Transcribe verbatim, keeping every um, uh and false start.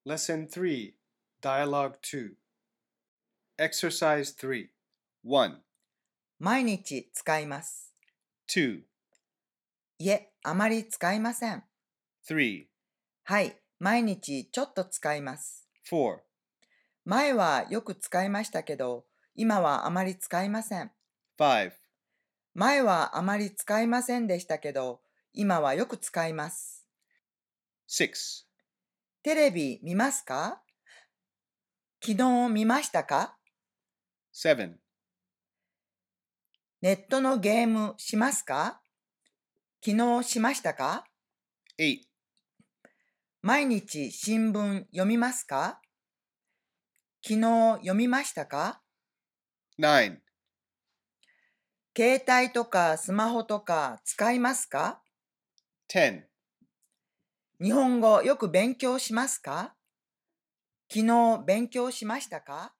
Lesson three, Dialogue two. Exercise three. one, 毎日使います。 two, いえ、あまり使いません。 three, はい、毎日ちょっと使います。 four, 前はよく使いましたけど、今はあまり使いません。 five, 前はあまり使いませんでしたけど、今はよく使います。 six, テレビ見ますか？昨日見ましたか？ seven, ネットのゲームしますか？昨日しましたか？ eight, 毎日新聞読みますか？昨日読みましたか？ nine, 携帯とかスマホとか使いますか？ ten, 日本語よく勉強しますか？昨日勉強しましたか？